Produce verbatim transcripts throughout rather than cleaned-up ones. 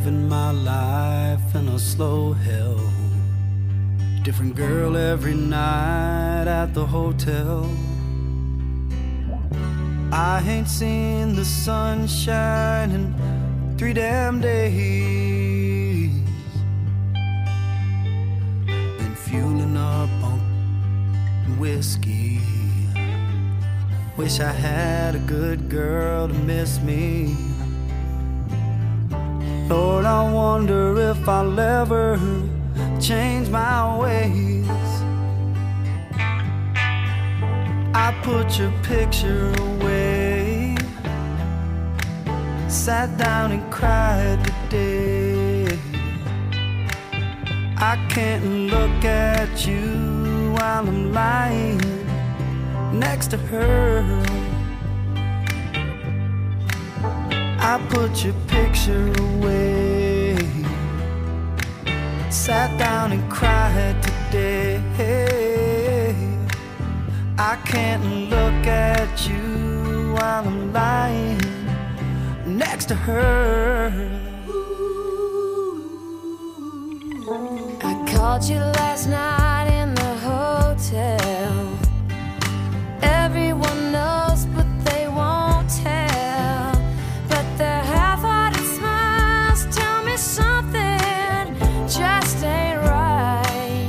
living my life in a slow hell. Different girl every night at the hotel. I ain't seen the sunshine in three damn days. Been fueling up on whiskey. Wish I had a good girl to miss me. Lord, I wonder if I'll ever change my ways. I put your picture away, sat down and cried today. I can't look at you while I'm lying next to her. I put your picture away, sat down and cried today. I can't look at you while I'm lying next to her. I called you last night in the hotel. Everyone knows but they won't tell. But their half-hearted smiles tell me something just ain't right.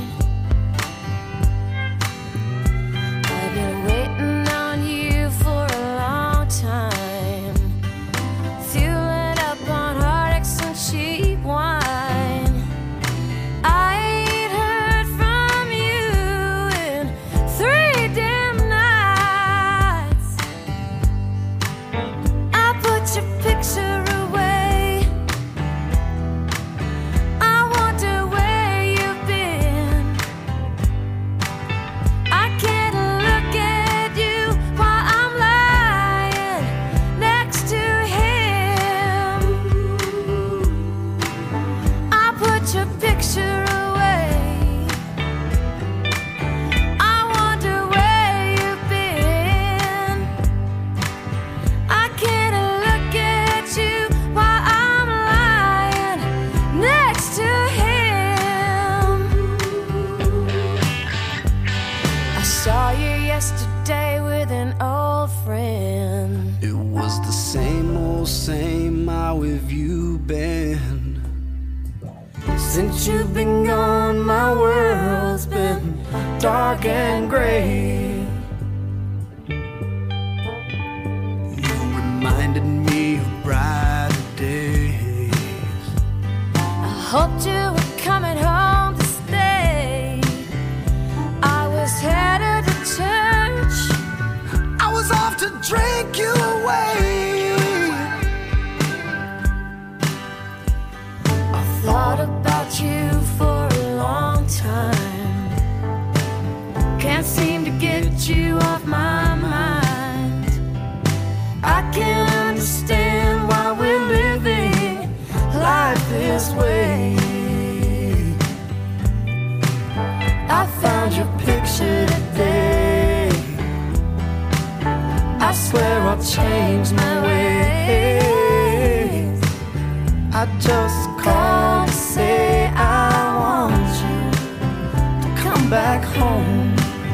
I've been waiting on you for a long time, fueling up on heartaches and cheap wine. I ain't heard from you in three damn nights. I put your picture away. I wonder where you've been. I can't look at you while I'm lying next to him. I put your picture away. I wonder where you've been. I can't look at you while I'm lying next to him. I saw you yesterday with an old friend. It was the same old same. How have you been? Since you've been gone, my world's been dark and gray. You reminded me of brighter days. I hoped you were coming home to stay. I was headed to church. I was off to drink you away. I thought about you for a long time. Can't seem to get you off my mind. I can't understand why we're living life this way. I found your picture today. I swear I'll change my ways. I just called to say I want you to come back home.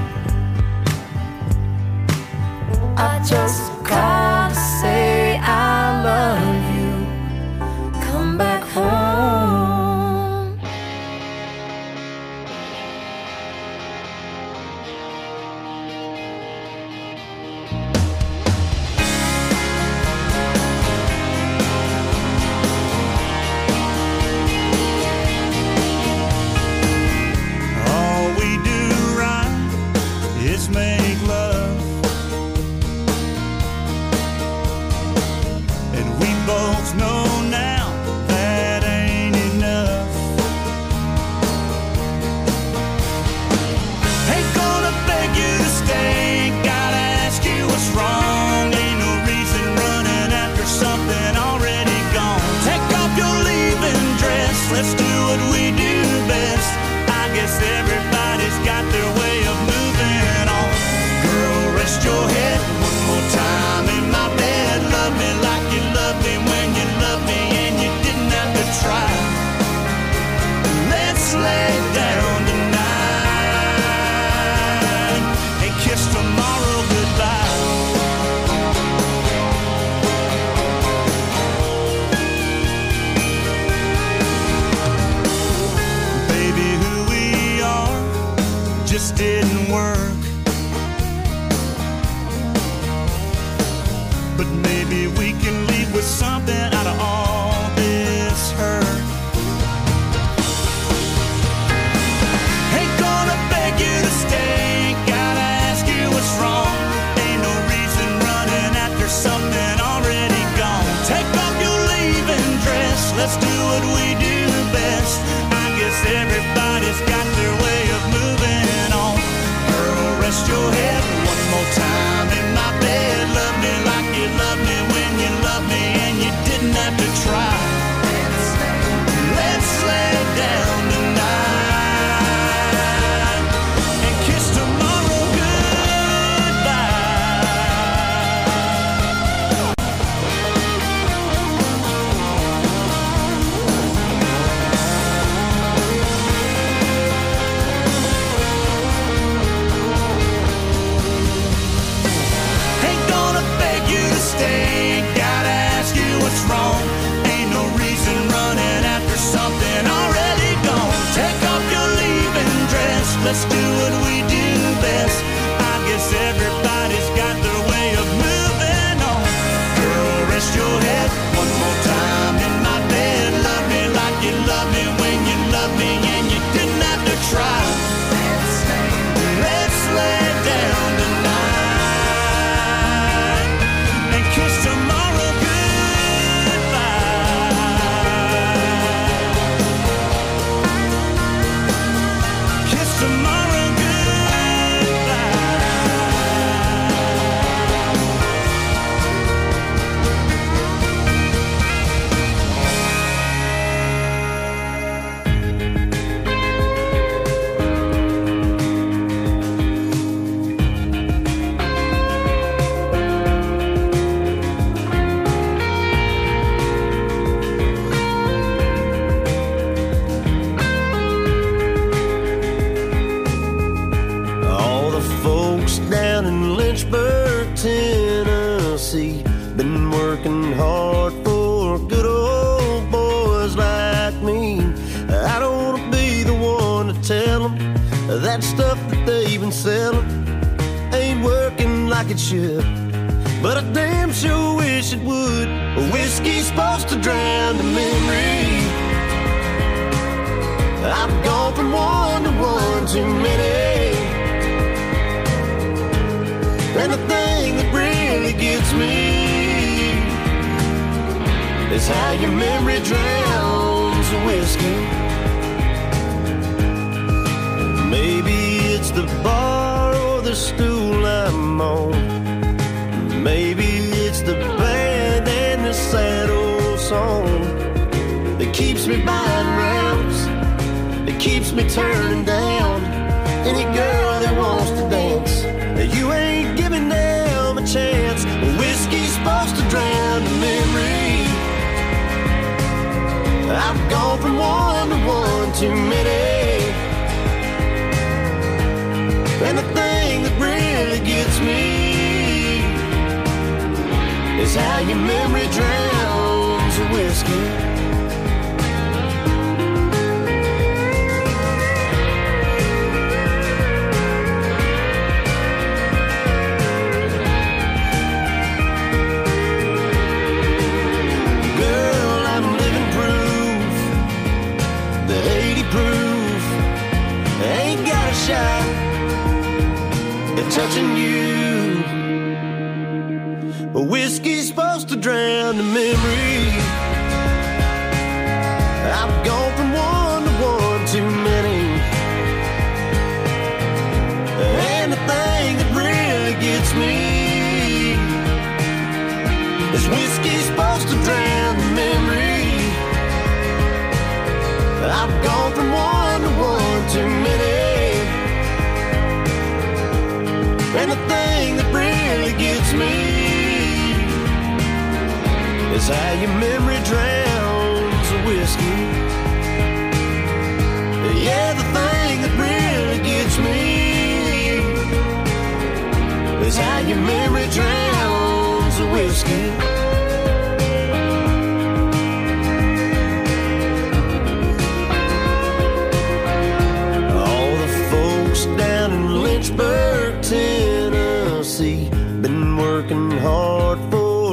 I just called to say I love you. Come back home. but maybe we can leave with something out of all this hurt. Ain't gonna beg you to stay, gotta ask you what's wrong. Ain't no reason running after something already gone. Take off your leaving dress, let's do what we do best. I guess everybody's got their way of moving on. Girl, rest your head one more time in my bed. Love me like you love me when you love me and you didn't have to try. Let's lay down tonight and kiss tomorrow stay, gotta ask you what's wrong. Ain't no reason running after something already gone. Take off your leaving dress, let's do what we do best. I guess everybody's got their way of moving on. Girl, rest your head one more time in my bed. Love me like you love me when you love me and you didn't have to try. Let's lay down tonight and kiss tomorrow goodbye. Kiss tomorrow Tennessee, been working hard for good old boys like me. I don't want to be the one to tell them that stuff that they've been selling ain't working like it should, but I damn sure wish it would. Whiskey's supposed to drown the memory. I've gone from one to one too many, and the thing that really gets me is how your memory drowns the whiskey. Maybe it's the bar or the stool I'm on. Maybe it's the band and the sad old song that keeps me buying rounds, that keeps me turning down any girl that wants to dance. You ain't giving them a chance. Whiskey's supposed to drown the memory. I've gone from one to one too many, and the thing that really gets me is how your memory drowns the whiskey. Shot at touching you. Whiskey's supposed to drown the memory. I've gone from one to one too many, and the thing that really gets me is whiskey's supposed to drown the memory. I've gone from one to one too many, and the thing that really gets me is how your memory drowns the whiskey. Yeah, the thing that really gets me is how your memory drowns the whiskey. Down in Lynchburg, Tennessee, been working hard for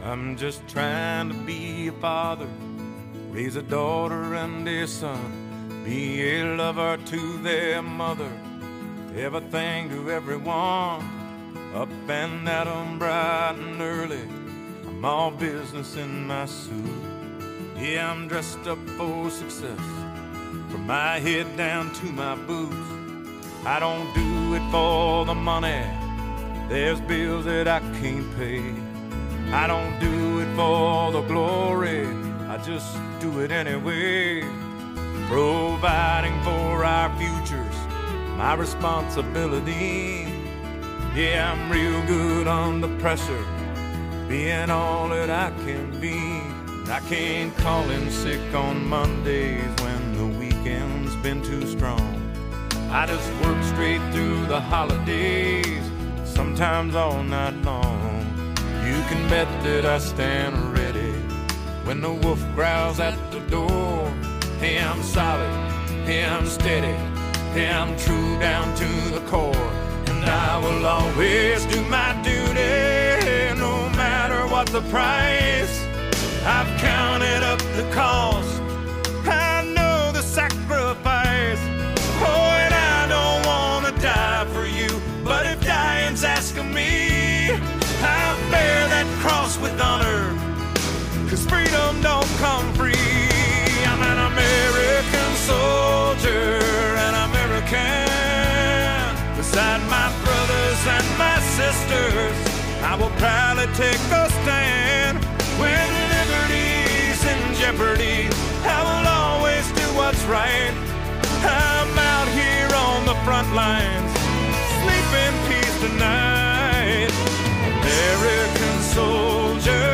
I'm just trying to be a father, raise a daughter and a son, be a lover to their mother, everything to everyone, up and at 'em bright and early. I'm all business in my suit. Yeah, I'm dressed up for success, from my head down to my boots. I don't do it for the money, there's bills that I can't pay. I don't do it for the glory, I just do it anyway. Providing for our futures, my responsibility. Yeah, I'm real good under pressure, being all that I can be. I can't call in sick on Mondays when the weekend's been too strong. I just work straight through the holidays, sometimes all night long. You can bet that I stand ready when the wolf growls at the door. Hey, I'm solid, hey, I'm steady, hey, I'm true down to the core. And I will always do my duty, no matter what the price. I've counted up the cost, I know the sacrifice. Oh, and I don't want to die for you, but if dying's asking me, I'll bear that cross with honor, 'cause freedom don't come free. I'm an American soldier, an American. Beside my brothers and my sisters, I will proudly take a stand. When liberty's in jeopardy, I will always do what's right. I'm out here on the front lines, sleep in peace tonight. American soldier,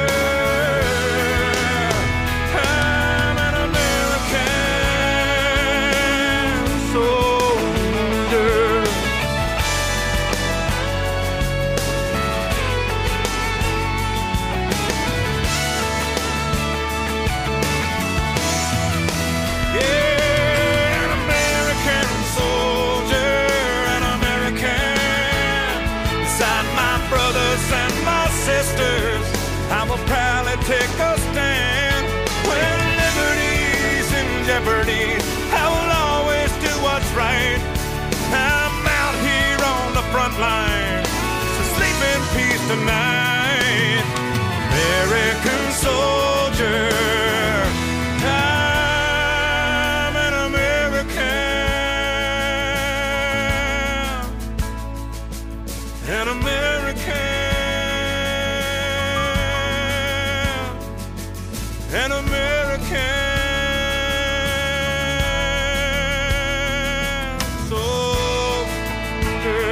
I'm an American soldier. Yeah, an American soldier, an American. Beside my brothers and my sisters, I will proudly take a stand. When liberty's in jeopardy, I will always do what's right. I'm out here on the front line, so sleep in peace tonight. American soldier, I'm an American, an American. An American soldier.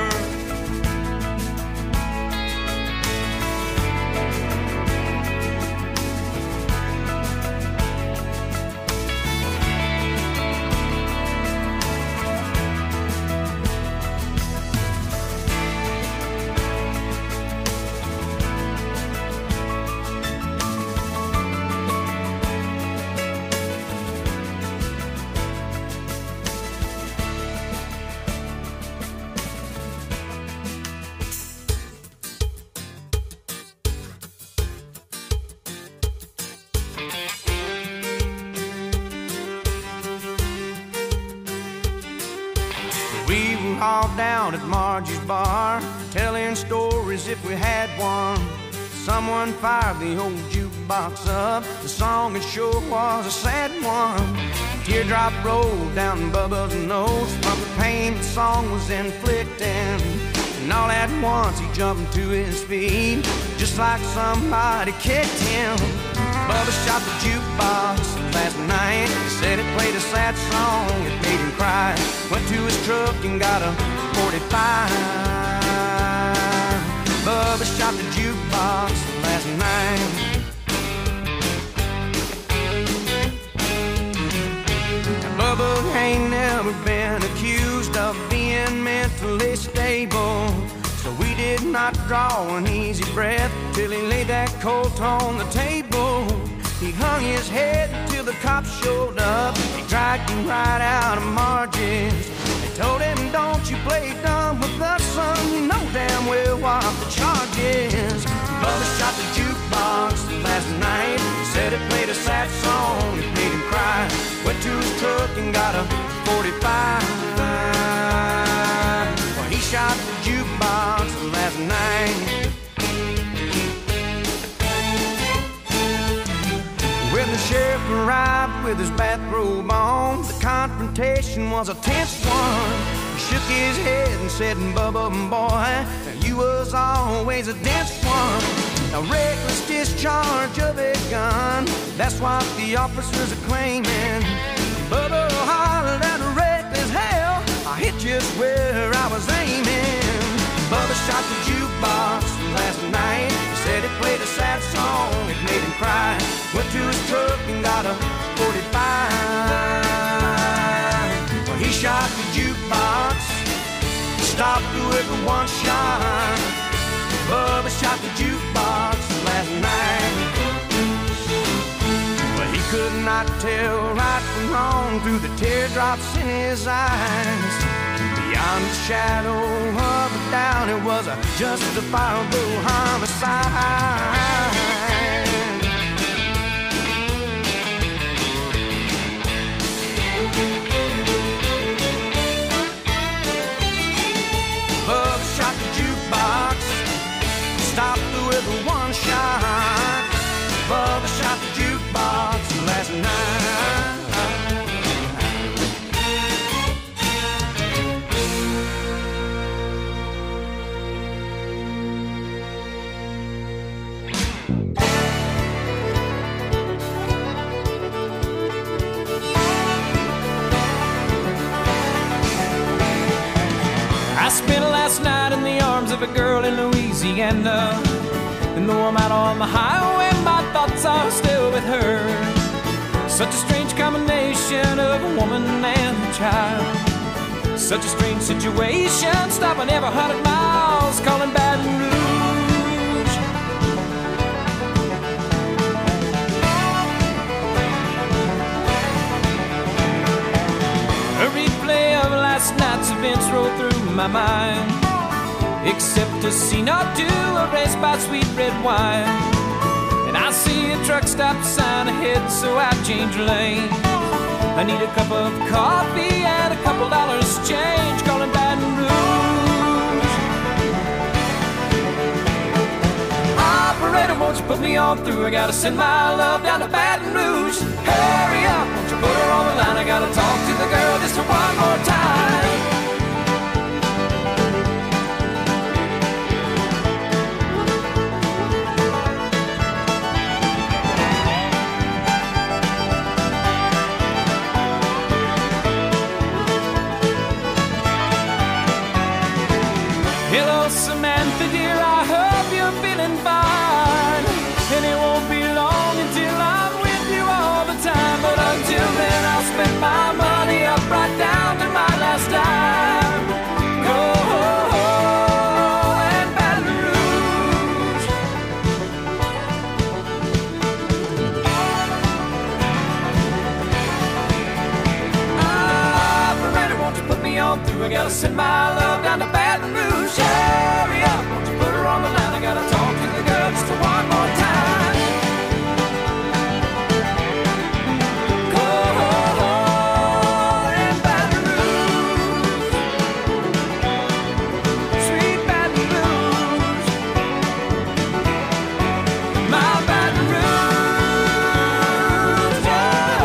We were all down at Margie's bar, telling stories if we had one. Someone fired the old jukebox up, the song it sure was a sad one. Teardrop rolled down Bubba's nose from the pain the song was inflicting. And all at once he jumped to his feet, just like somebody kicked him. Bubba shot the jukebox last night, said it played a sad song, it made him cry. Went to his truck and got a forty-five. Bubba shot the jukebox last night. Now, Bubba ain't never been accused of being mentally stable, so we did not draw an easy breath till he laid that Colt on the table. He hung his head till the cops showed up. He dragged him right out of Margie's. They told him, don't you play dumb with us, son. You know damn well what the charge is. Bubba shot the jukebox and got a forty-five. Well, he shot the jukebox last night. When the sheriff arrived with his bathrobe on, the confrontation was a tense one. He shook his head and said, Bubba, boy, you was always a dense one. A reckless discharge of a gun, that's what the officers are claiming. Bubba hollered at reckless hell, I hit just where I was aiming. Bubba shot the jukebox last night. He said it played a sad song, it made him cry. Went to his truck and got a forty-five. Well, he shot the jukebox, stopped with one shot. Bubba shot the jukebox last night. But he could not tell right from wrong through the teardrops in his eyes. Beyond the shadow of a doubt, it was a justifiable homicide. Bubba shot the jukebox, stopped with one shot. Bubba shot the jukebox last night. I spent last night in the arms of a girl in Louisiana. And though I'm out on the highway, my thoughts are still with her. Such a strange combination of a woman and a child. Such a strange situation, stopping every hundred miles, calling Baton Rouge. A replay of last night's events rolled through my mind, except a scene or two erased by sweet red wine. And I see a truck stop sign ahead, so I change lane. I need a cup of coffee and a couple dollars change, calling Baton Rouge. Operator, won't you put me on through? I gotta send my love down to Baton Rouge. Hurry up, won't you put her on the line? I gotta talk to the girl just one more time. Hello, Samantha, dear, I hope you're feeling fine. And it won't be long until I'm with you all the time. But until then, I'll spend my money up right down to my last dime. Go and Baton Rouge. Operator, won't you put me on through? I gotta send my love down to Baton Rouge. Hurry up, won't you put her on the line? I gotta talk to the girl just one more time. Go and Baton Rouge, sweet Baton Rouge, my Baton Rouge, yeah.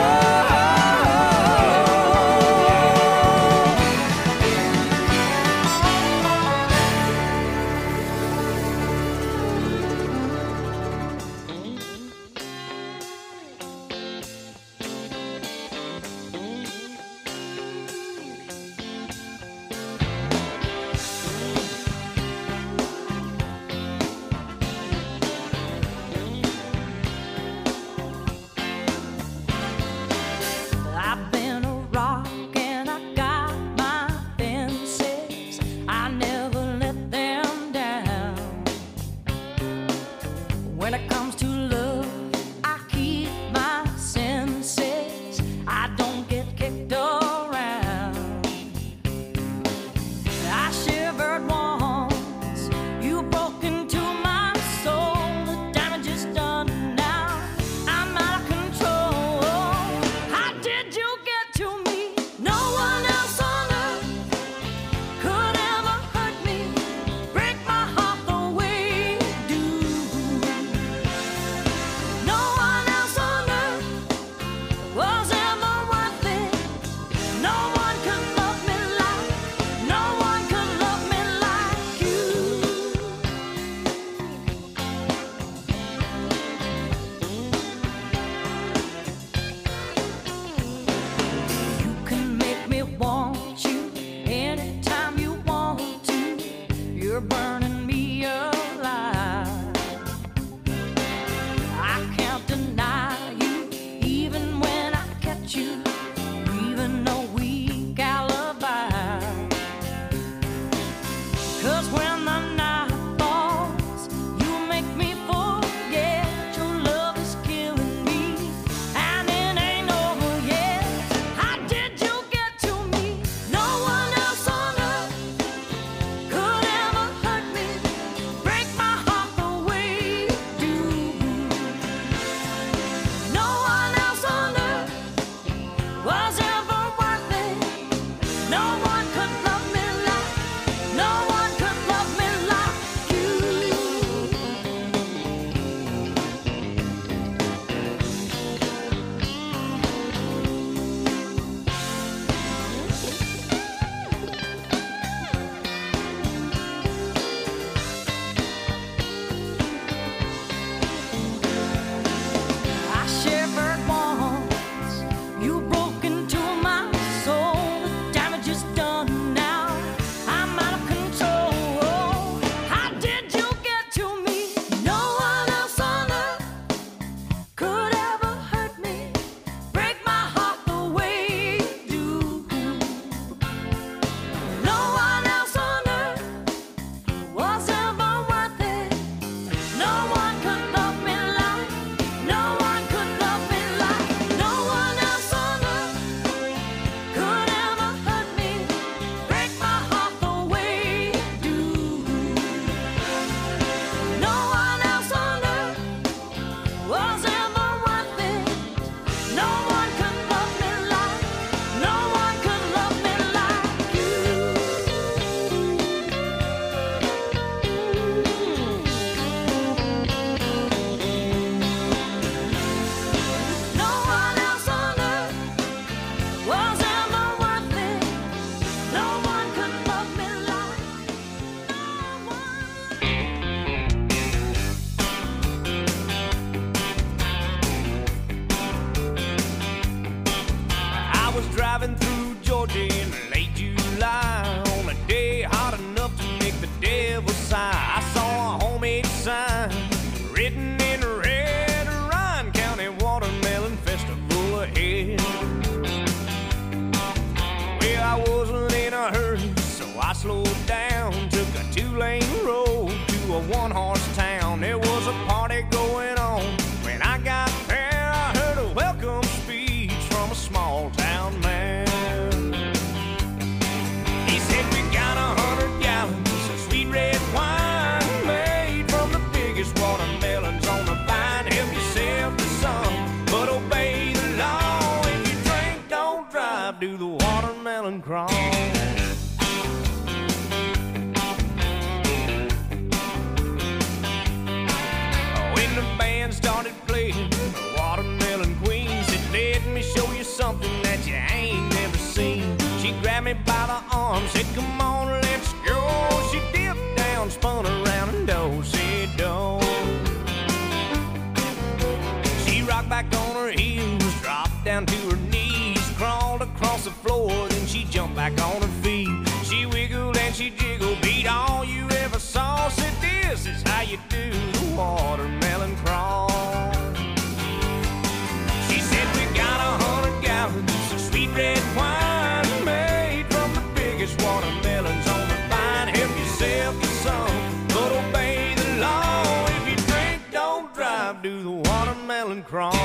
'Cause when the night falls, you make me forget your love is killing me, and it ain't over yet. How did you get to me? No one else on earth could ever hurt me, break my heart the way you do. No one else on earth was ever worth it. No one could love me like, no one could love me like you. I shivered once, you broke into my soul. The damage is done now, I'm out of control. How did you get to me? No one else on earth could ever hurt me, break my heart the way you do. No one else on earth was ever worth it. No one could love me like, no one could love me like, no one else on earth could ever hurt me, break my heart the way you do. No one else on earth was ever worth it. No one could love me like, no one could love me like you. No one else on earth was ever worth it. No one could love me like, no one. I was driving through Georgia in late July on a day hot enough to make the devil sigh. I saw a homemade sign written in red, Ryan County Watermelon Festival ahead. Well, I wasn't in a hurry, so I slowed down, took a two-lane road to a one-horse town. There was a party going on. When I got there, I heard a welcome speech from a small-town man. He said, we got a hundred gallons of sweet red wine made from the biggest watermelons on the vine. Help yourself to some, but obey the law. If you drink, don't drive, do the watermelon crawl. When the band started playing the Watermelon Queen, said, let me show you something that you ain't never seen. She grabbed me by the arm, said, come on, let's go. She dipped down, spun around, and do-si-do. She rocked back on her heels, dropped down to her knees, crawled across the floor, then she jumped back on her feet. She wiggled and she jiggled, beat all you ever saw. Said, this is how you do the watermelon crawl. She said, we got a hundred gallons of sweet red wine made from the biggest watermelons on the vine. Help yourself to some, but obey the law. If you drink, don't drive, do the watermelon crawl.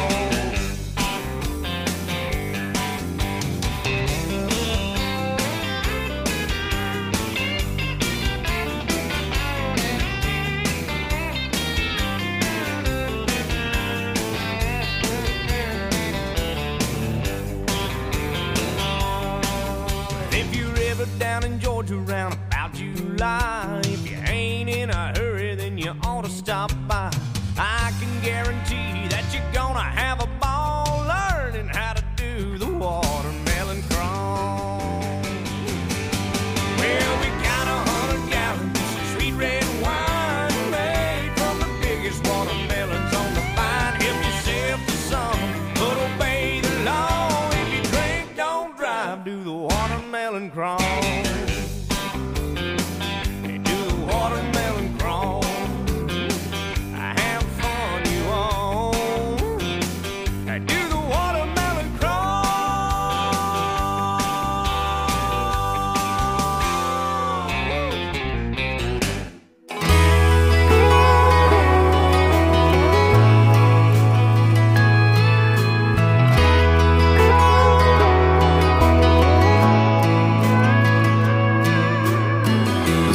If you're ever down in Georgia around about July, if you ain't in a hurry, then you ought to stop by. I can guarantee that you're gonna have a ball learning how to do the watermelon crawl. Well, we got a hundred gallons of sweet red wine made from the biggest watermelons on the vine. Help yourself to some, but obey the law. If you drink, don't drive, do the watermelon crawl.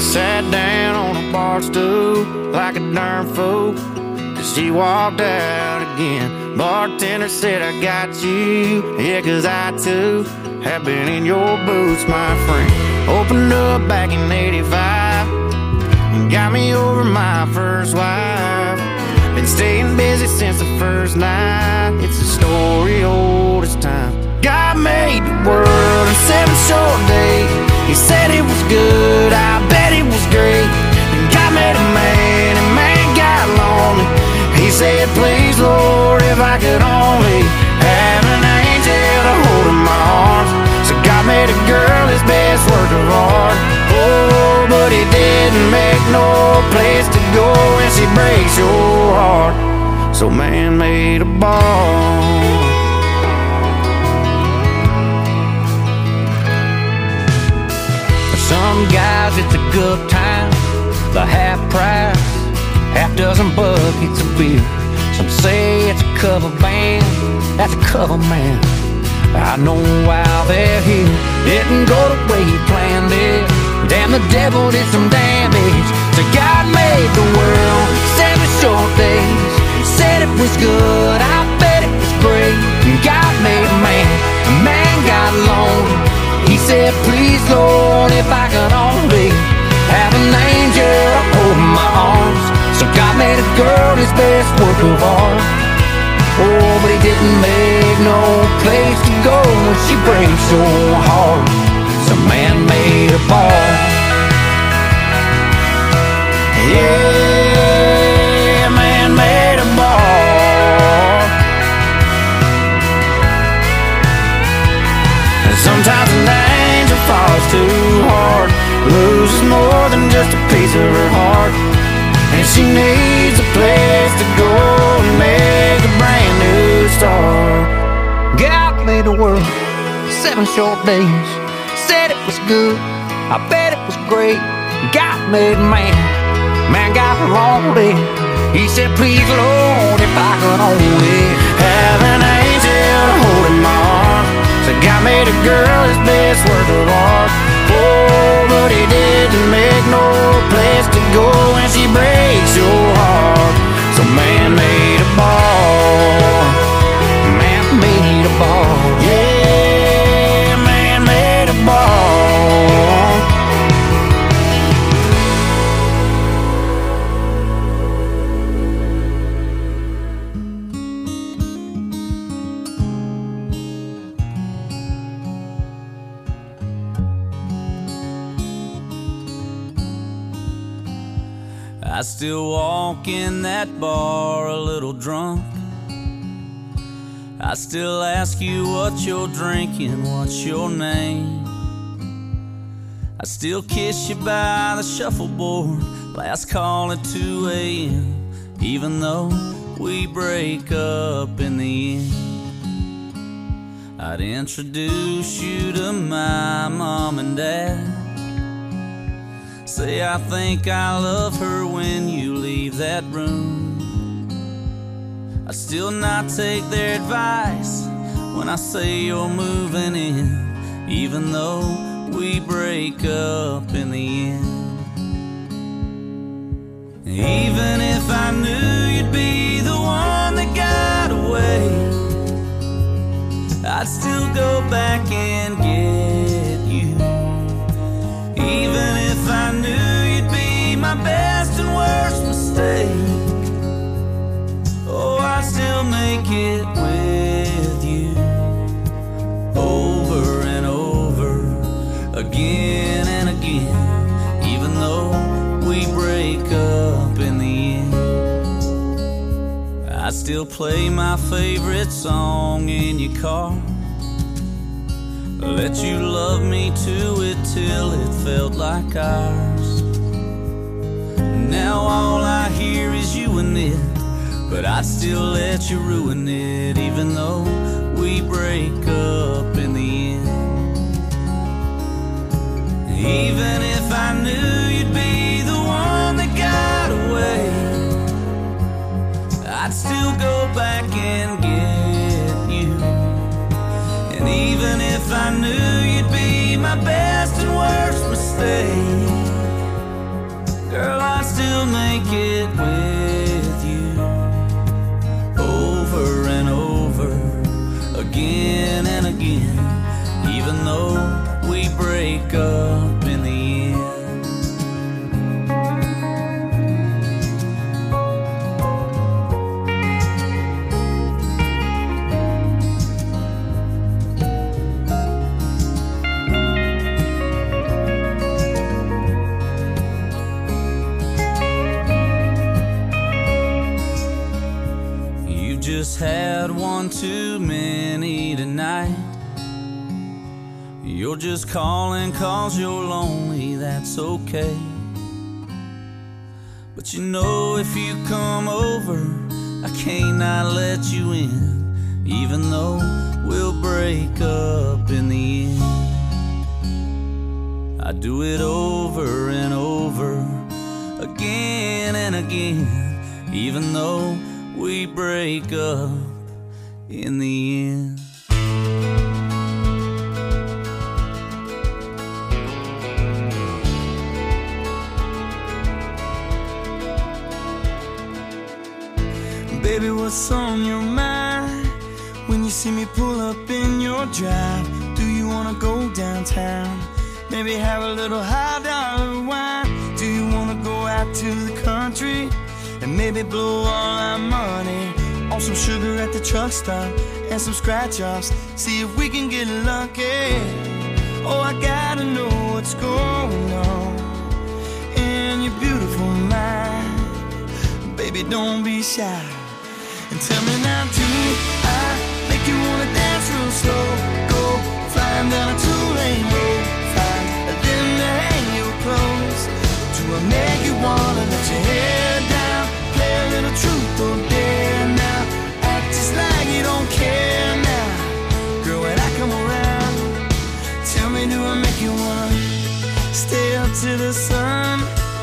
Sat down on a bar stool like a darn fool. She walked out again. Bartender said, I got you. Yeah, cause I too have been in your boots, my friend. Opened up back in eighty-five. Got me over my first wife. Been staying busy since the first night. It's a story old as time. God made the world in seven short days. He said it was good, I bet it was great. And God made a man, and man got lonely. He said, please, Lord, if I could only have an angel to hold in my arms. So God made a girl his best work of art. Oh, but he didn't make no place to go when she breaks your heart. So man made a bar. For some guys it's a good time, the half price, half dozen buckets of beer. Some say it's a cover band, that's a cover man. I know why they're here. Didn't go the way he planned it. Damn, the devil did some damage. So God made the world seven short days. Said it was good, I bet it was great. And God made a man, a man got lonely. He said, please, Lord, if I could only have an angel hold my arms. So God made a girl his best work of art. Oh, but he didn't make no place to go when she breaks your heart. So man made a bar. Yeah, man made a bar. And sometimes an angel falls too hard, loses more than just a piece of her heart. And she needs a place to go and make a brand new start. God made the world seven short days. Said it was good, I bet it was great. God made man, man got lonely. He said, please, Lord, if I could only have an angel to hold in my arms. So God made a girl his best work of art. Oh, but he didn't make no place to go when she breaks your heart. So man made a bar. Man made a bar. Yeah, man made a bar. I still walk in that bar a little drunk. I still ask you what you're drinking, what's your name. I still kiss you by the shuffleboard, last call at two a m Even though we break up in the end, I'd introduce you to my mom and dad. Say I think I love her when you leave that room. I still not take their advice when I say you're moving in, even though we break up in the end. Even if I knew you'd be the one that got away, I'd still go back and get you. Even if I knew you'd be my best and worst mistake, oh, I'd still make it with you. Over and over, again and again, even though we break up in the end. I still play my favorite song in your car, let you love me to it till it felt like ours. Now all I hear is you and it, but I'd still let you ruin it, even though we break up in the end. Even if I knew you'd be the one that got away, I'd still go back and get you. And even if I knew you'd be my best and worst mistake, make it with you over and over, again and again, even though we break up in the end. Just had one too many tonight. You're just calling cause you're lonely, that's okay. But you know if you come over, I can't not let you in, even though we'll break up in the end. I do it over and over, again and again, even though we break up in the end. Baby, what's on your mind when you see me pull up in your drive? Do you wanna go downtown? Maybe have a little high dollar wine? Do you wanna go out to the country and maybe blow all our money on some sugar at the truck stop and some scratch-offs? See if we can get lucky. Oh, I gotta know what's going on in your beautiful mind. Baby, don't be shy and tell me now, do I make you wanna dance real slow? Go flying down a two-lane road, find a limb to hang your clothes. Do I make you wanna let your hair down, play a little truth or dare now, act just like you don't care now? Girl, when I come around, tell me, do I make you wanna stay up to the sun,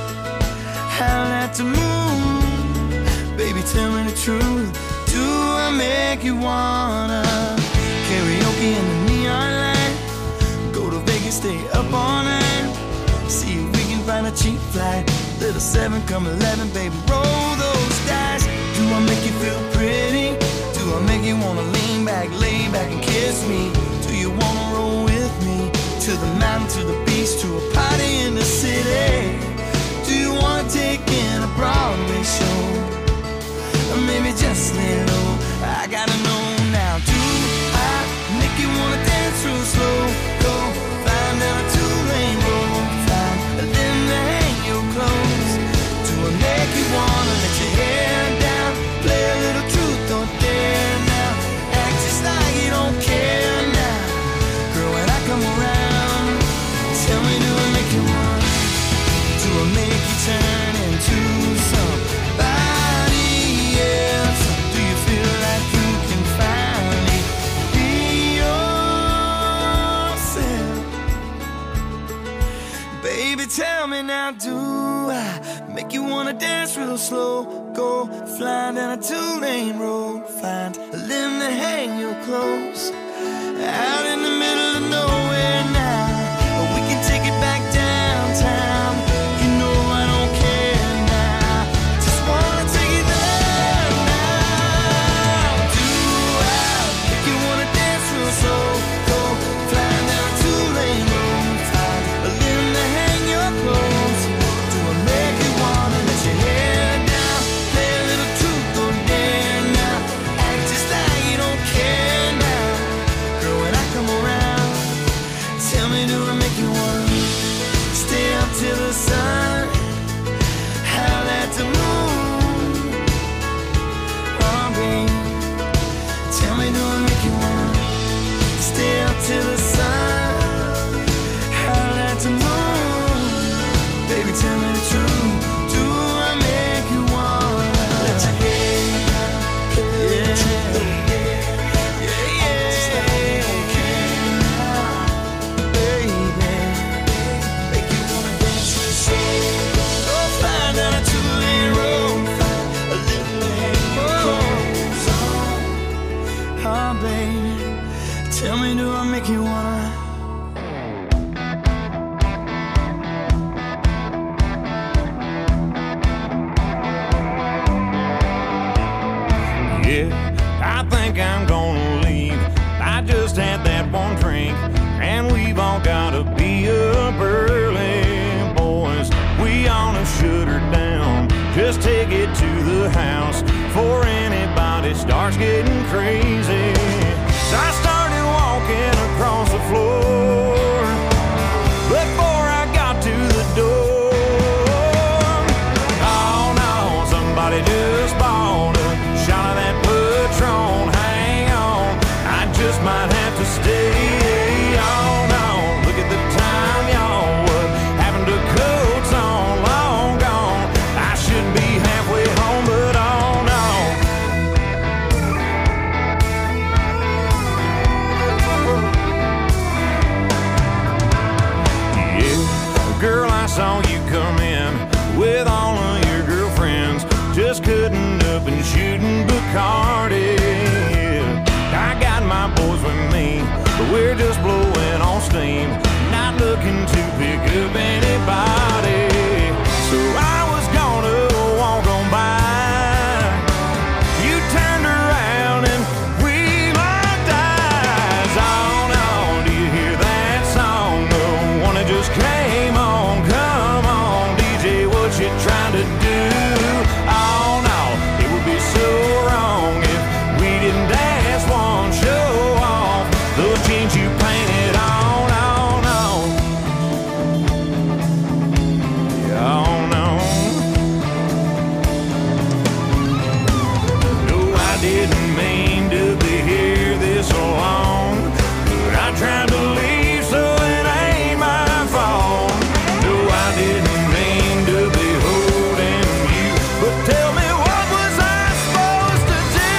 howl at the moon? Baby, tell me the truth, do I make you wanna karaoke in the neon light, go to Vegas, stay up all night, see if we can find a cheap flight, little seven come eleven, baby, roll those dice. Do I make you feel pretty? Do I make you wanna lean back, lay back and kiss me? Do you wanna roll with me to the mountain, to the beach, to a party in the city? Do you wanna take in a Broadway show? Or maybe just lay low, I gotta know now. Do I make you wanna dance real slow? Go find down a two-lane road, find a limb to hang your clothes. Do I make you wanna let your hair down, play a little truth or dare now, act just like you don't care now? Girl, when I come around, tell me, do I make you wanna, do I make you turn into somebody else? Do you feel like you can finally be yourself? Baby, tell me now, do I make you wanna dance real slow? Go flying down a two-lane road, find a limb to hang your clothes, out in the middle of nowhere now, or we can take it back downtown. You know I don't care now, just wanna take it there now. Do I make you wanna dance real slow? Go flying down a two-lane road, find a limb to hang your clothes. Do I make you wanna let your hair down, play a little truth or dare now, act just like you don't care now? Girl, when I come around, tell me, do I make you wanna stay up till the sun, howl at the moon? Oh, babe, tell me, do I make you wanna stay up till the sun, howl at the moon? Baby, tell me the truth, do I make you wanna let your hair down, play a little truth or dare, yeah, yeah, just like you don't care now, baby, make you wanna dance real slow? Go flying down a two-lane road, find a little to hang your clothes on. Oh, baby, tell me, do I make you wanna? I think I'm gonna leave. I just had that one drink, and we've all gotta be up early, boys. We ought to shut her down, just take it to the house before anybody starts getting crazy. So I started walking across the floor before I got to the door. Oh no, somebody just bought a shot of that Patron. Hang on, I just might have to stay. Oh no, look at the time, y'all. What happened to coats on? Long gone. I should be halfway home, but oh no. Yeah, girl, I saw you come in with all of your girlfriends, just cutting up and shooting Bacardi. I got my boys with me, but we're just blowing on steam, not looking to pick up anybody. So I was gonna walk on by. You turned around and we locked eyes. Oh no, do you hear that song? The one that just came on. Come on, D J, what you trying to do? Oh no, it would be so wrong if we didn't dance one, show off those jeans you painted on. Oh no, yeah, oh no. No, I didn't mean to be here this long, but I tried to leave, so it ain't my fault. No, I didn't mean to be holding you, but tell me, what was I supposed to do?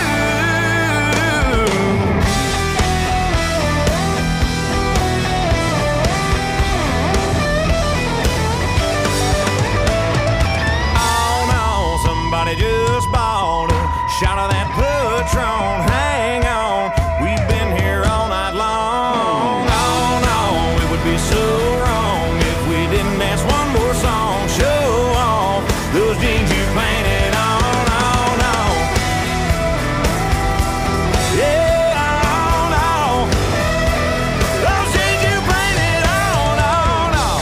Oh no, somebody just bought a shot of that Patron. Hang on, we've been here all night long. Oh no, it would be so wrong if we didn't dance one more song. Show off those jeans you painted on. Oh no, yeah, oh no, those jeans you painted on. Oh no.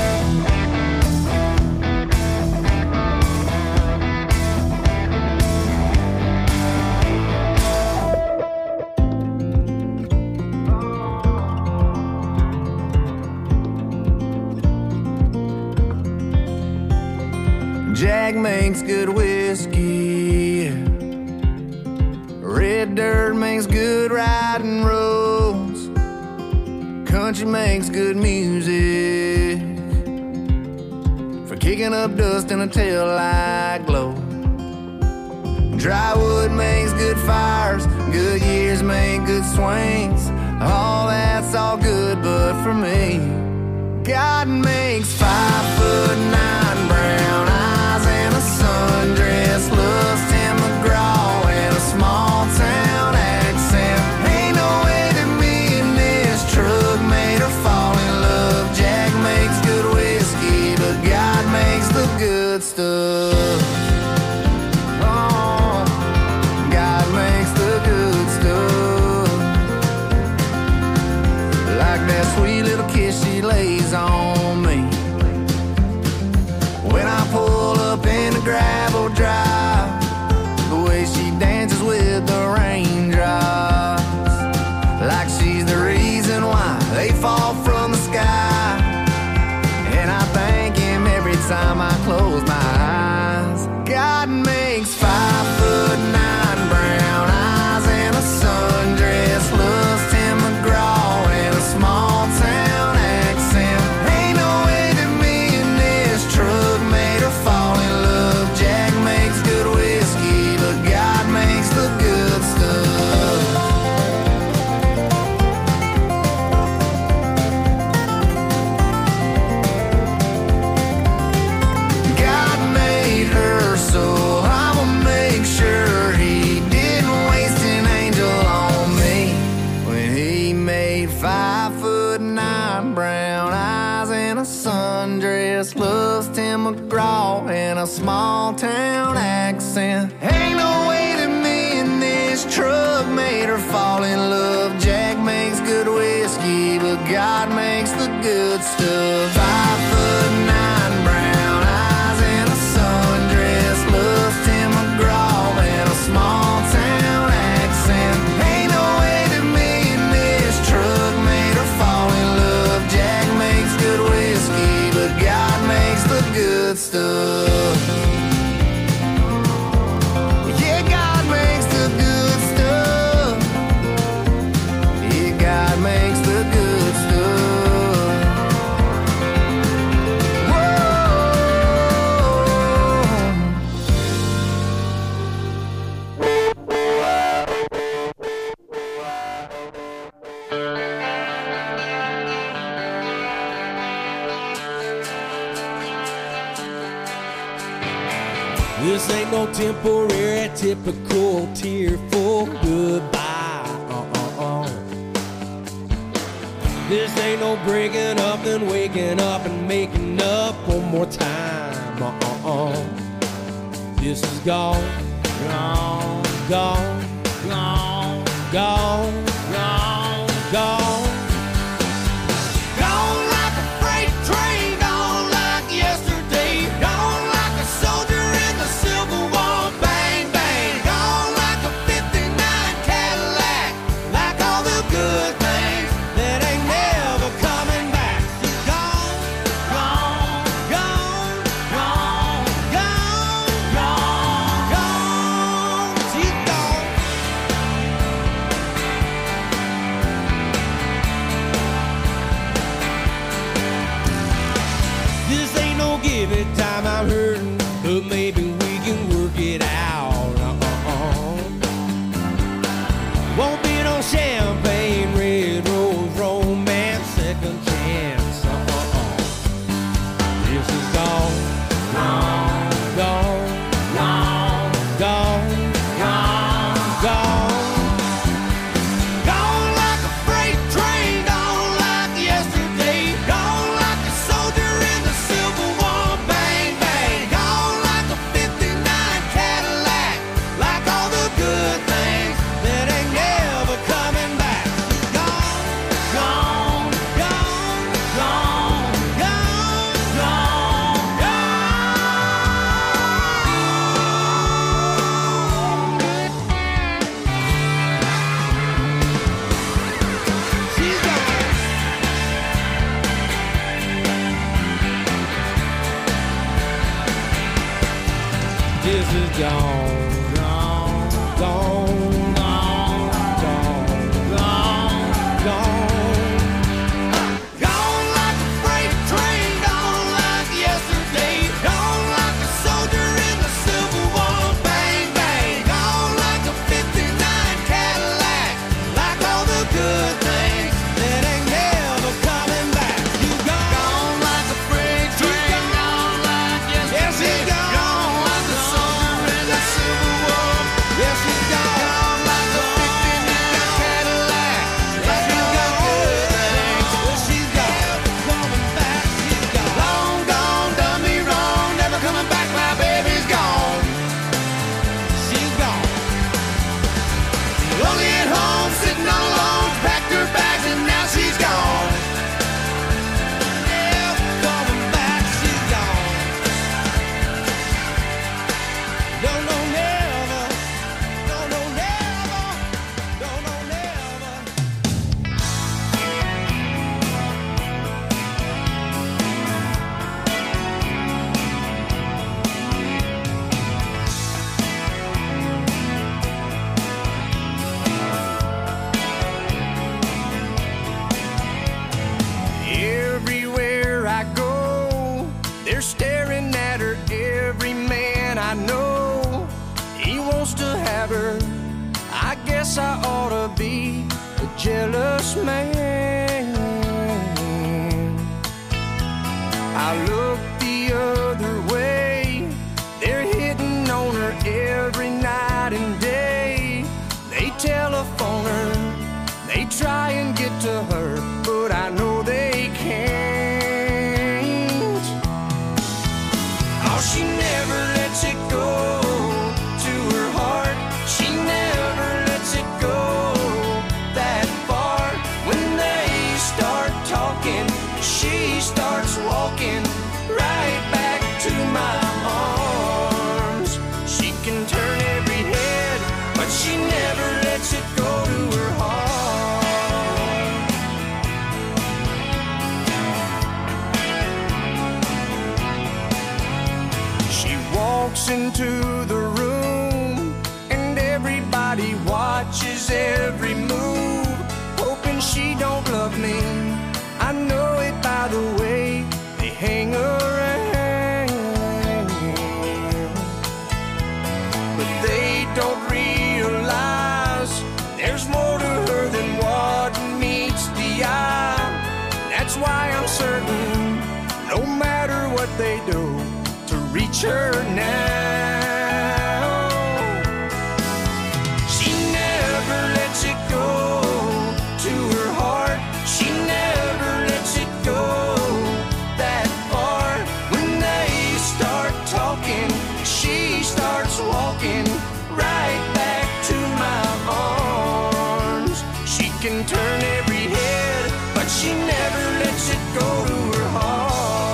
Jack makes good whiskey. Red dirt makes good riding roads. Country makes good music for kicking up dust in a taillight glow. Dry wood makes good fires. Good years make good swings. All that's all good, but for me, God makes five foot nine brown eyes and a sundress, loves Tim McGraw and a small town accent. Ain't no way that me and this truck made her fall in love. Jack makes good whiskey, but God makes the good stuff. Oh, God makes the good stuff. Like that sweet little kiss she lays on me when I pull up in the gravel drive. The way she dances with the raindrops, like she's the reason why they fall from the sky. And I thank him every time I close my eyes. God makes five foot nine brown eyes and a sundress, loves Tim McGraw and a small town accent. Ain't no way that me and this truck made her fall in love. Jack makes good whiskey, but God makes the good stuff. God made her, so I'ma make sure he didn't waste an angel on me when he made five foot nine brown eyes and a sundress, loves Tim McGraw and a small town accent. Ain't no way that me and this truck made made her fall in love. Jack makes good whiskey, but God makes the good stuff. Five foot nine, brown eyes and a sundress, loves Tim McGraw and a small town accent. Ain't no way that me and this truck made her fall in love. Jack makes good whiskey, but God makes the good stuff. This ain't no temporary, typical, tearful goodbye. Uh-uh-uh. This ain't no breaking up, then waking up and making up one more time. Uh-uh-uh. This is gone, gone, gone, gone, gone, gone, gone. I'm hurting, but maybe we can work it out. Uh-uh-uh. Won't be no champagne, red rose, romance, second chance. Uh-uh-uh. This is gone, gone, gone, gone, gone, gone, gone. Gone like a freight train, gone like yesterday, gone like a soldier in the Civil War. This is gone, gone, gone, gone, gone, gone, gone. Gone like a freight train, gone like yesterday, gone like a soldier in the Civil War. Bang, bang, gone like a fifty-nine Cadillac, like all the good things that ain't never coming back. You gone, gone like a freight train, gone like yesterday. Yes, it's gone. Yes, she's gone like a fifty-nine Cadillac. Like she's got good things. Well, she's gone, coming back. She's gone. Long gone, done me wrong. Never coming back. My baby's gone. She's gone. Lonely at home, sitting all alone. Packed her bags and now she's gone. Never coming back. She's gone. Don't know never. Everywhere I go, they're staring at her. Every man I know, he wants to have her. I guess I ought to be a jealous man. I look the other way, they're hitting on her every night and day. They telephone her, they try and get to her, but I know they can't. Oh, she never lets it go to her heart. She never lets it go walks into the room, and everybody watches every move, hoping she don't love me. I know it by the way they hang around, but they don't realize there's more to her than what meets the eye. That's why I'm certain, no matter what they do, to reach her now. She never lets it go to her heart. She never lets it go that far. When they start talking, she starts walking right back to my arms. She can turn every head, but she never lets it go to her heart.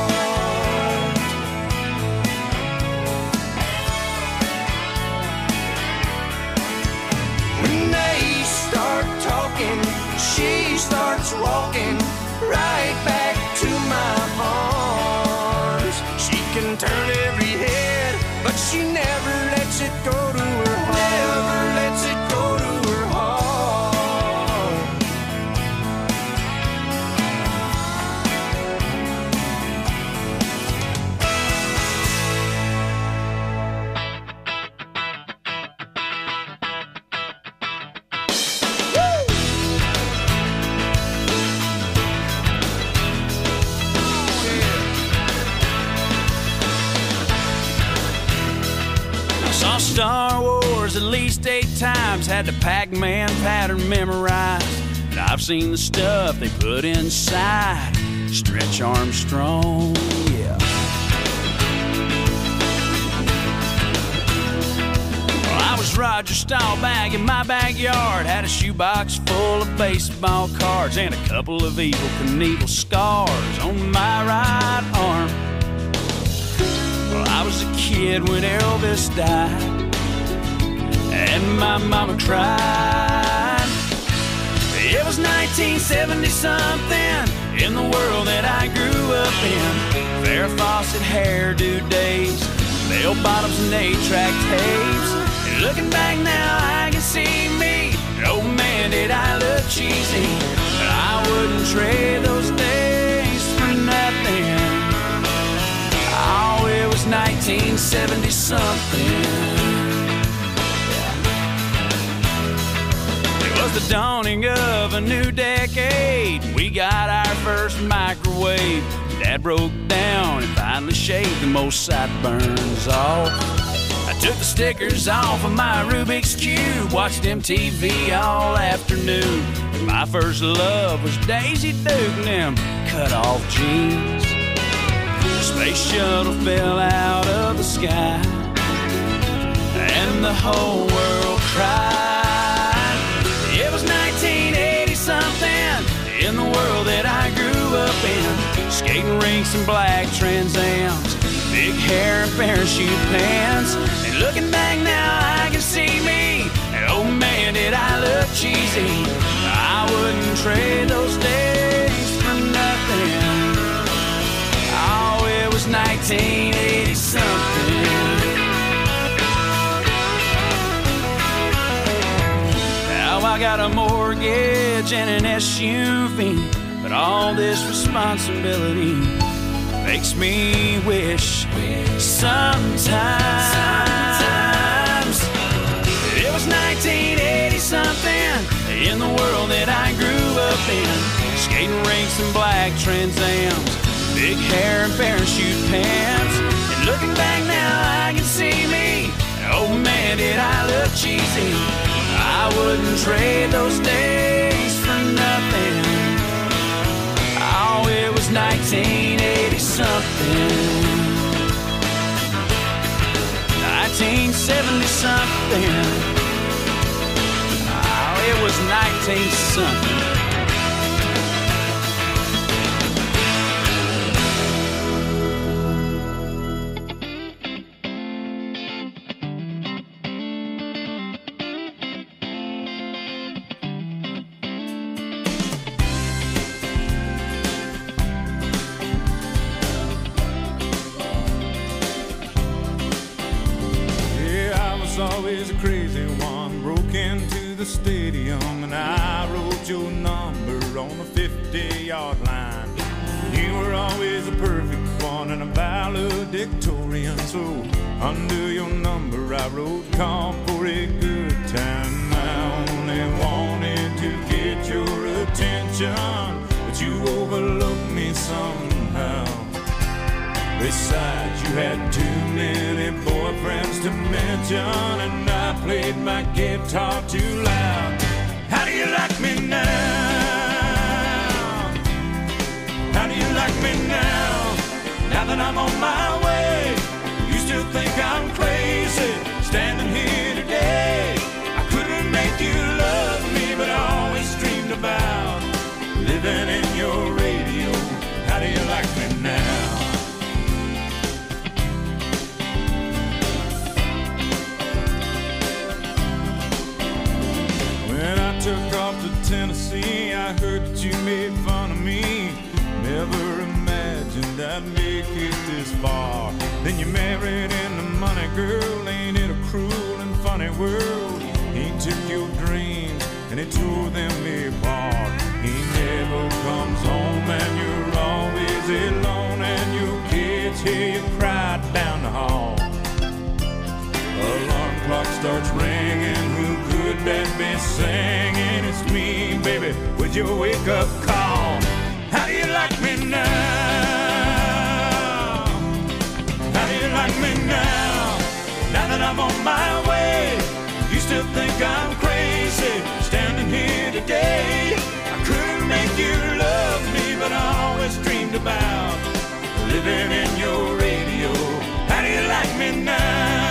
She starts walking right back to my arms. She can turn every head, but she never lets it go to her heart. Never lets it go to her heart. Star Wars at least eight times, had the Pac-Man pattern memorized. And I've seen the stuff they put inside Stretch Armstrong, yeah. Well, I was Roger Staubach in my backyard, had a shoebox full of baseball cards and a couple of Evel Knievel scars on my right arm. Well, I was a kid when Elvis died, and my mama cried. It was nineteen seventy something in the world that I grew up in. Farrah Fawcett hairdo days, bell bottoms and eight-track tapes. And looking back now, I can see me. Oh man, did I look cheesy, but I wouldn't trade those days for nothing. Oh, it was nineteen seventy something. It was the dawning of a new decade. We got our first microwave. Dad broke down and finally shaved the most sideburns off. I took the stickers off of my Rubik's Cube, watched M T V all afternoon. My first love was Daisy Duke and them cut-off jeans. The space shuttle fell out of the sky, and the whole world cried. It was nineteen eighty something in the world that I grew up in. Skating rinks and black Trans Ams, big hair and parachute pants. And looking back now, I can see me. And oh man, did I look cheesy. I wouldn't trade those days for nothing. Oh, it was nineteen eighty something. Now I got a mortgage and an S U V, but all this responsibility makes me wish sometimes, sometimes it was nineteen eighty something in the world that I grew up in. Skating rinks and black Trans Ams, big hair and parachute pants. And looking back now, I can see me. Oh man, did I look cheesy. I wouldn't trade those days for nothing. Oh, it was nineteen eighty something. nineteen seventy something. Oh, it was nineteen something. was always a crazy one. Broke into the stadium and I wrote your number on the fifty-yard line. You were always a perfect one and a valedictorian. So under your number I wrote, call for a good time. I only wanted to get your attention, but you overlooked me somehow. Besides, you had too many boyfriends to mention, and I played my guitar too loud. How do you like me now? How do you like me now? Now that I'm on my way, you still think I'm crazy, standing here today. I couldn't make you love me, but I always dreamed about living in your radio. How do you like me now? When I took off to Tennessee, I heard that you made fun of me. Never imagined I'd make it this far. Then you married into money, girl. Ain't it a cruel and funny world? He took your dreams and he tore them apart. He never comes home and you're always alone, and your kids hear you cry down the hall. Alarm clock starts ringing. Who could that be singing? It's me, baby, with your wake-up call. How do you like me now? How do you like me now? Now that I'm on my way, you still think I'm crazy, standing here today. I couldn't make you love me, but I always dreamed about living in your radio. How do you like me now?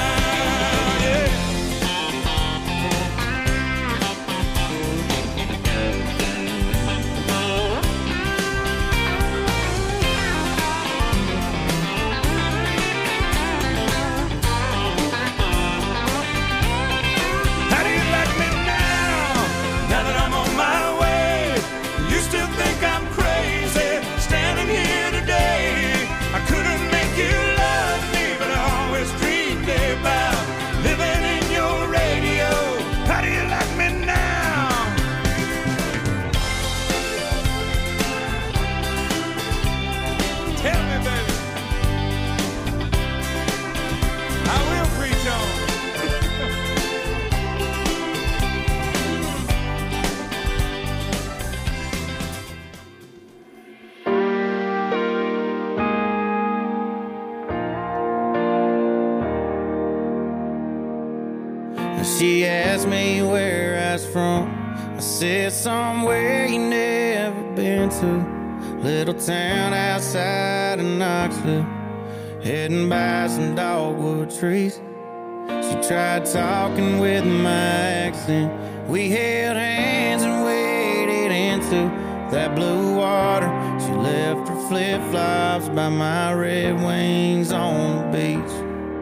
She asked me where I was from. I said somewhere you never been to. Little town outside of Knoxville, heading by some dogwood trees. She tried talking with my accent. We held hands and waded into that blue water. She left her flip-flops by my Red Wings on the beach.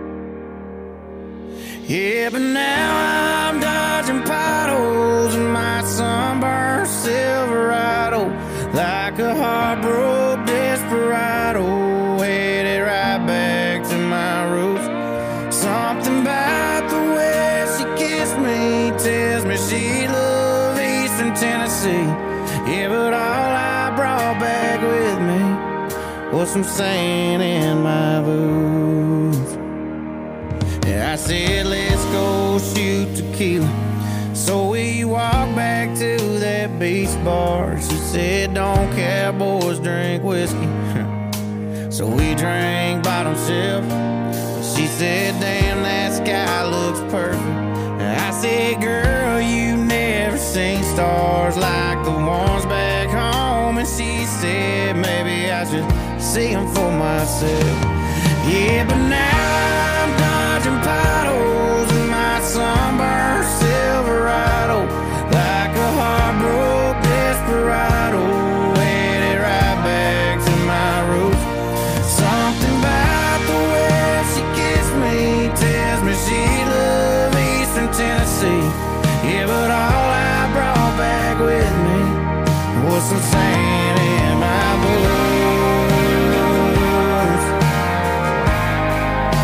Yeah, but now I'm dodging potholes in my sunburned Silverado, like a heartbroken desperado, headed right back to my roots. Something about the way she kissed me tells me she loved Eastern Tennessee. Yeah, but all I brought back with me was some sand in my boots. I said, let's go shoot tequila. So we walked back to that beach bar. She said, don't cowboys drink whiskey. So we drank bottom shelf. She said, damn, that sky looks perfect. I said, girl, you never seen stars like the ones back home. And she said, maybe I should see them for myself. Yeah, but now I'm dodging potholes in my sunburned Silverado, like a heartbroken desperado, headed right back to my roots. Something about the way she kissed me tells me she loved Eastern Tennessee. Yeah, but all I brought back with me was some sand in my boots.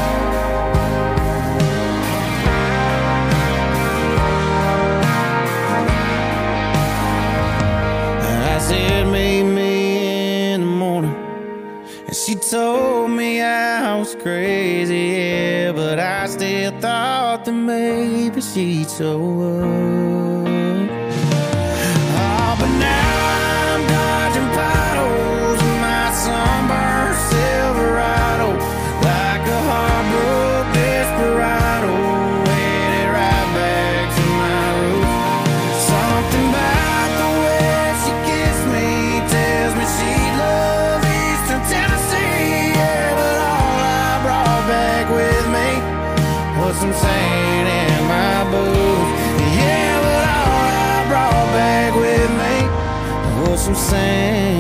crazy, yeah, but I still thought that maybe she'd show up. Oh, but now I'm dodging potholes in my sunburned Silverado, like a heartbroken desperado, headed right back to my roots. Something about the way she kissed me tells me she loves Eastern Tennessee, yeah, but all I brought back with me was some sand in my boots. Yeah, but all I brought back with me was some sand